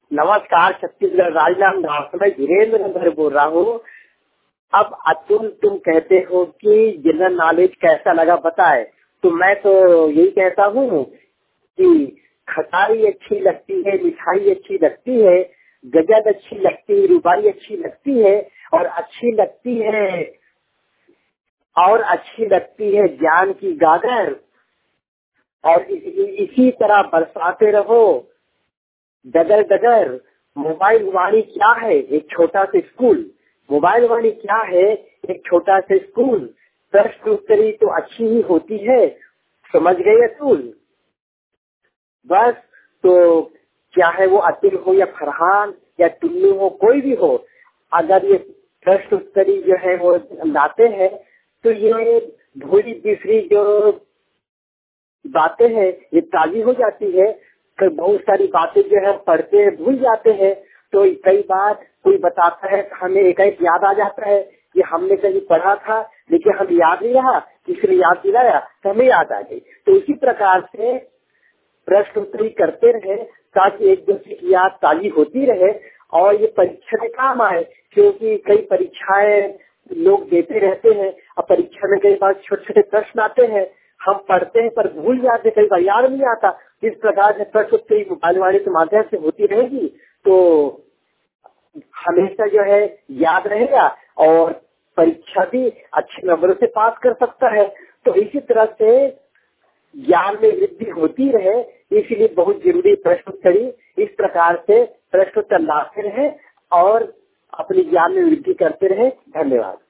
नमस्कार, छत्तीसगढ़ राजनाम गांव से मैं धीरेन्द्र नगर बोल रहा हूँ। अब अतुल, तुम कहते हो कि जनरल नॉलेज कैसा लगा बताए, तो मैं तो यही कहता हूँ कि खटाई अच्छी लगती है, मिठाई अच्छी लगती है, गजल अच्छी लगती है, रुबाई अच्छी लगती है और अच्छी लगती है ज्ञान की गागर। और इसी तरह बरसाते रहो डगर डगर। मोबाइल वाणी क्या है? एक छोटा सा स्कूल। मोबाइल वाणी क्या है? एक छोटा सा स्कूल। प्रश्न उत्तरी तो अच्छी ही होती है, समझ गए अतुल? बस, तो क्या है वो अतुल हो या फरहान या टुल्लू हो, कोई भी हो, अगर ये प्रश्न उत्तरी जो है वो लाते हैं तो ये भूरी बिखरी जो बातें हैं ये ताजी हो जाती है। फिर बहुत सारी बातें जो है पढ़ते हैं भूल जाते हैं, तो कई बार कोई बताता है तो हमें एक याद आ जाता है कि हमने कहीं पढ़ा था लेकिन हम याद नहीं रहा, किसी ने याद दिलाया तो हमें याद आ गई। तो इसी प्रकार से प्रश्न उत्तरी करते रहे ताकि एक दूसरे की याद ताजी होती रहे और ये परीक्षा में काम आए, क्योंकि कई परीक्षाएं लोग देते रहते हैं और परीक्षा में कई बार छोटे छोटे प्रश्न आते हैं, हम पढ़ते हैं पर भूल जाते, कई बार याद नहीं आता। इस प्रकार से प्रश्न उत्तरी मोबाइल वाणी के माध्यम से होती रहेगी तो हमेशा जो है याद रहेगा और परीक्षा भी अच्छे नंबरों से पास कर सकता है। तो इसी तरह से ज्ञान में वृद्धि होती रहे, इसलिए बहुत जरूरी प्रश्नोत्तरी। इस प्रकार से प्रश्नोत्तर लाते रहे और अपने ज्ञान में वृद्धि करते रहे। धन्यवाद।